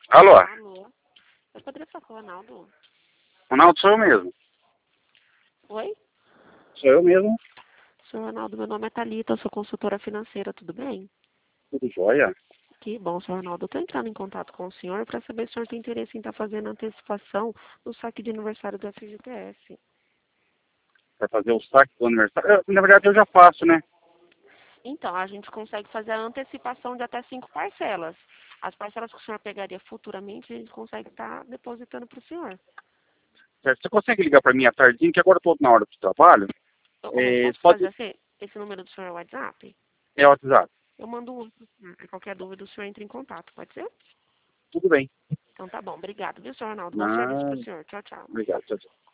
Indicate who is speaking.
Speaker 1: Alô?
Speaker 2: Alô? Eu poderia falar com o Ronaldo?
Speaker 1: Ronaldo, sou eu mesmo.
Speaker 2: Oi?
Speaker 1: Sou eu mesmo.
Speaker 2: Senhor Ronaldo, meu nome é Thalita, eu sou consultora financeira, tudo bem?
Speaker 1: Tudo jóia?
Speaker 2: Que bom, senhor Ronaldo. Eu estou entrando em contato com o senhor para saber se o senhor tem interesse em estar fazendo antecipação do saque de aniversário do FGTS.
Speaker 1: Para fazer o saque do aniversário. Na verdade, eu já faço, né?
Speaker 2: Então, a gente consegue fazer a antecipação de até 5 parcelas. As parcelas que o senhor pegaria futuramente, a gente consegue estar depositando para o senhor.
Speaker 1: Certo? Você consegue ligar para mim à tardinha, que agora eu estou na hora do trabalho?
Speaker 2: Eu
Speaker 1: Você
Speaker 2: posso fazer
Speaker 1: pode...
Speaker 2: assim? Esse número do senhor é o WhatsApp?
Speaker 1: É o WhatsApp.
Speaker 2: Eu mando um. Qualquer dúvida, o senhor entra em contato, pode ser?
Speaker 1: Tudo bem.
Speaker 2: Então tá bom, obrigado, viu, senhor Ronaldo? Bom serviço para o
Speaker 1: Não,
Speaker 2: senhor. Tchau, tchau.
Speaker 1: obrigado. Tchau, tchau.